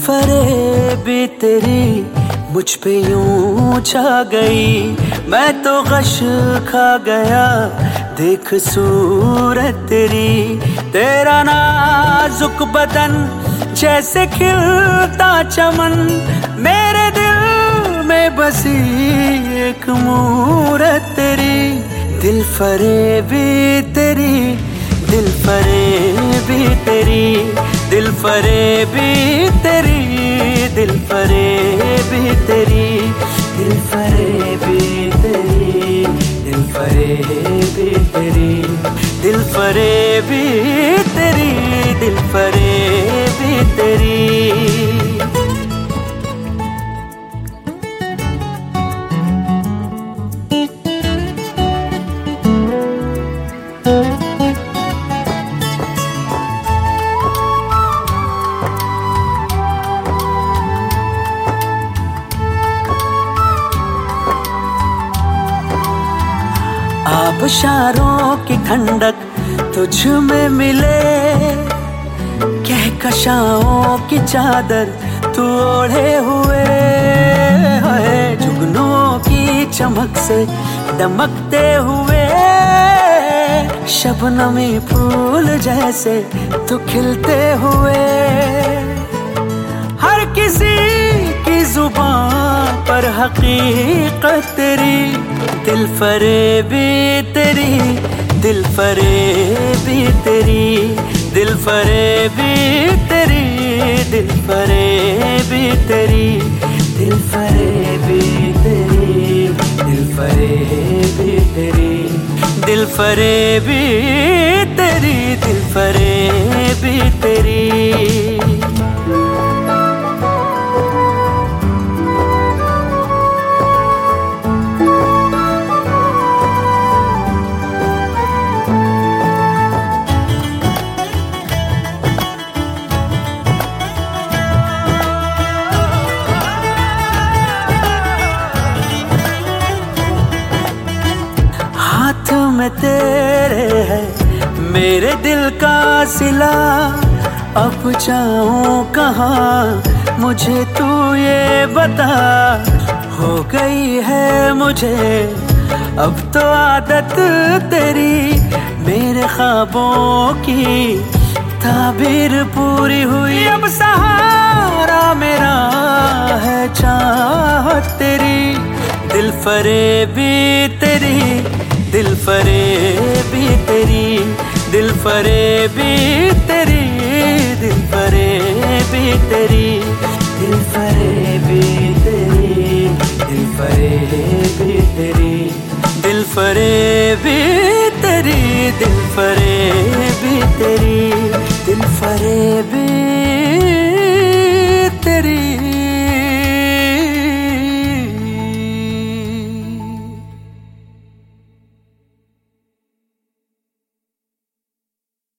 फरेबी तेरी मुझ पे यूं छा गई, मैं तो गश खा गया देख सूरत तेरी। तेरा नाजुक बदन जैसे खिलता चमन, मेरे दिल में बसी एक मूरत तेरी। दिल फरेबी तेरी, दिल फरेबी तेरी, दिल फरेबी तेरी, दिल फरेबी तेरी, दिल फरेबी तेरी, दिल फरेबी तेरी, दिल फरेबी तेरी, दिल फरेबी तेरी। आबशारों की ठंडक तुझ में मिले, कहकशाओं की चादर तू ओढ़े हुए है। जुगनुओं की चमक से दमकते हुए, शबनमी फूल जैसे तू खिलते हुए। हर किसी की जुबान पर हकीकत तेरी, दिल फरेबी तेरी, दिल फरेबी तेरी, दिल फरेबी तेरी, दिल फरेबी तेरी, दिल फरेबी तेरी, दिल फरेबी तेरी, दिल फरेबी तेरी, दिल फरेबी तेरी। हाथ में तेरे है मेरे दिल का सिला, अब जाऊं कहाँ मुझे तू ये बता। हो गई है मुझे अब तो आदत तेरी, मेरे ख्वाबों की ताबीर पूरी हुई। अब सहारा मेरा है चाहत तेरी, दिल फरेबी तेरी, दिल फरेबी तेरी, दिल फरेबी तेरी, दिल फरेबी तेरी, दिल फरेबी तेरी, दिल फरेबी तेरी, दिल फरेबी तेरी, दिल फरेबी